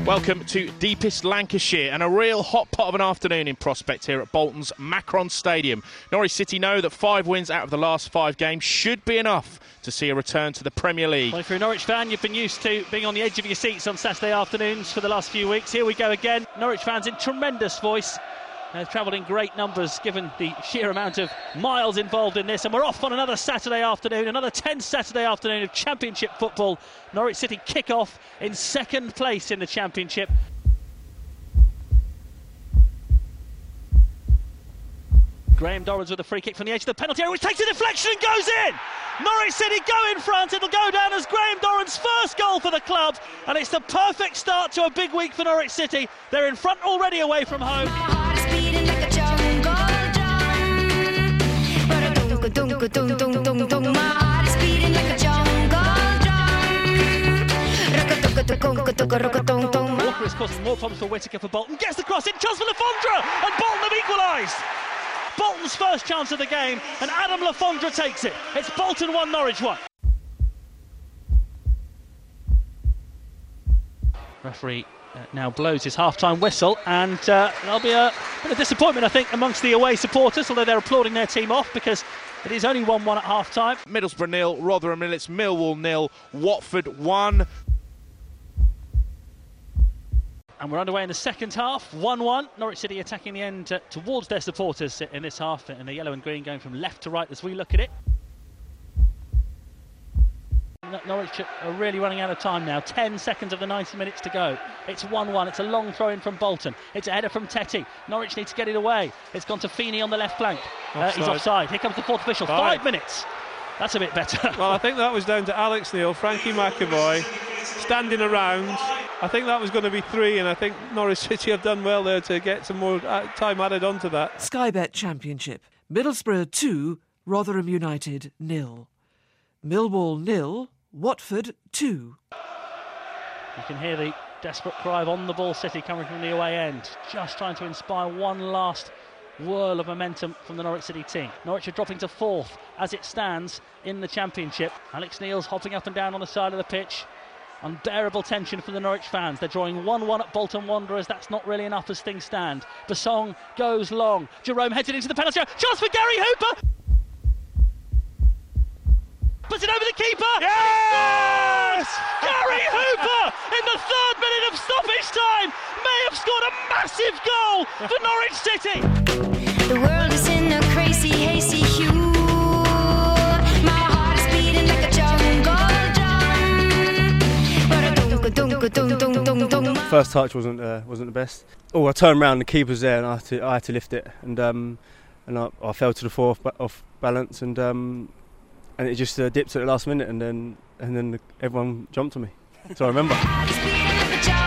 Welcome to deepest Lancashire and a real hot pot of an afternoon in prospect here at Bolton's Macron Stadium. Norwich City know that 5 wins out of the last 5 games should be enough to see a return to the Premier League. Well, if you're a Norwich fan, you've been used to being on the edge of your seats on Saturday afternoons for the last few weeks. Here we go again. Norwich fans in tremendous voice. They've travelled in great numbers given the sheer amount of miles involved in this, and we're off on another Saturday afternoon, another 10th Saturday afternoon of Championship football. Norwich City kick off in 2nd place in the Championship. Graham Dorrans with a free kick from the edge of the penalty area, which takes a deflection and goes in! Norwich City go in front. It'll go down as Graham Dorrans' first goal for the club, and it's the perfect start to a big week for Norwich City. They're in front already away from home. Walker is causing more problems for Whittaker for Bolton. Gets the cross in, chance for Le Fondre, and Bolton have equalised. Bolton's first chance of the game, and Adam Le Fondre takes it. It's Bolton 1, Norwich 1. Referee now blows his half-time whistle, and there'll be a bit of disappointment, I think, amongst the away supporters, although they're applauding their team off because it is only 1-1 at half-time. Middlesbrough 0, Rotherham 0, it's Millwall 0, Watford 1. And we're underway in the second half, 1-1. Norwich City attacking the end towards their supporters in this half, in the yellow and green, going from left to right as we look at it. Norwich are really running out of time now. 10 seconds of the 90 minutes to go. It's 1-1. It's a long throw in from Bolton. It's a header from Tetty. Norwich need to get it away. It's gone to Feeney on the left flank. He's offside. Here comes the fourth official. 5 minutes. That's a bit better. Well, I think that was down to Alex Neil, Frankie McAvoy, standing around. I think that was going to be 3, and I think Norwich City have done well there to get some more time added onto that. Sky Bet Championship. Middlesbrough 2, Rotherham United 0. Millwall 0, Watford 2. You can hear the desperate cry of on the ball City coming from the away end, just trying to inspire one last whirl of momentum from the Norwich City team. Norwich are dropping to 4th as it stands in the Championship. Alex Neil's hopping up and down on the side of the pitch. Unbearable tension for the Norwich fans. They're drawing 1-1 at Bolton Wanderers. That's not really enough as things stand. Basong goes long. Jerome heads it into the penalty area. Chance for Gary Hooper! Puts it over the keeper! Yes! Gary Hooper, in the 3rd minute of stoppage time, may have scored a massive goal for Norwich City. The world is in a crazy, hazy hue. My heart is beating like a jungle drum. First touch wasn't the best. I turned around, the keeper's there, and I had to lift it, and I fell to the floor off balance, and it just dipped at the last minute, and then everyone jumped on me. So I remember.